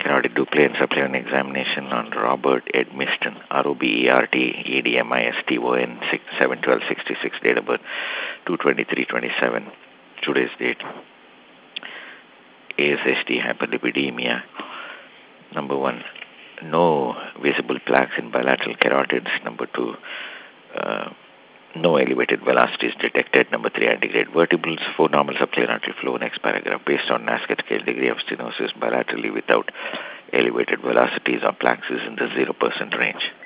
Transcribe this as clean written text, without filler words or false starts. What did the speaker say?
carotid duplicate and supplemental examination on Robert Edmiston, ROBERT, EDMISTON, 7/12/66, date of birth 2/23/27. Today's date. ASHD, hyperlipidemia. Number 1, no visible plaques in bilateral carotids. Number 2, no elevated velocities detected. Number 3, antegrade vertebrals. 4, normal subclinic artery flow. Next paragraph. Based on NASCAR scale, degree of stenosis bilaterally without elevated velocities or plaques is in the 0% range.